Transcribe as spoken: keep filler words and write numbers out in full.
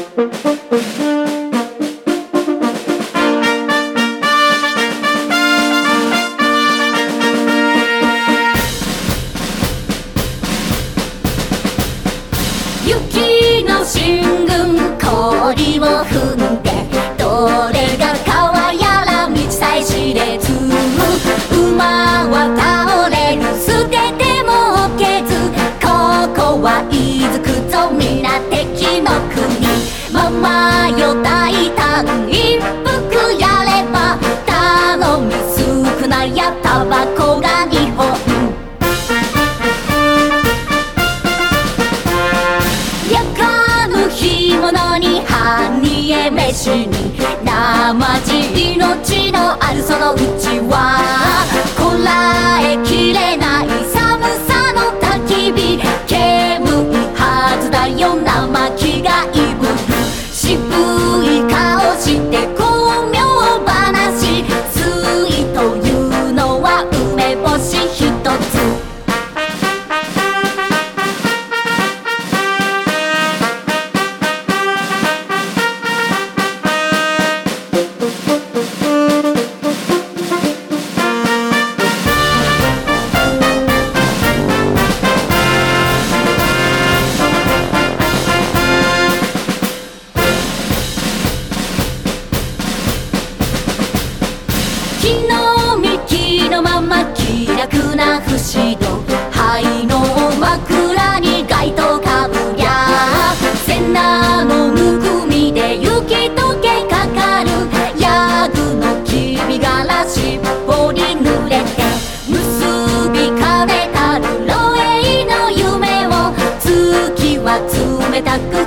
雪の進軍氷を踏んでどれが川やら道さえ知れず馬は倒れる捨てても置けずここはいずくぞ皆敵の国ママよ大胆一服やれば頼み少ないやタバコがにほん干物に半煮え飯に生地命のあるそのうちはこらえきれない寒さの焚き火煙いはずだよ生気がいぶる渋い顔して巧妙話水というのは梅干し一つ木の幹のまま気楽な不死道灰の枕に街灯かぶりゃセナのぬくみで雪解けかかるヤグのきび殻しっぽり濡れて結びかれたる漏洩の夢を月は冷たく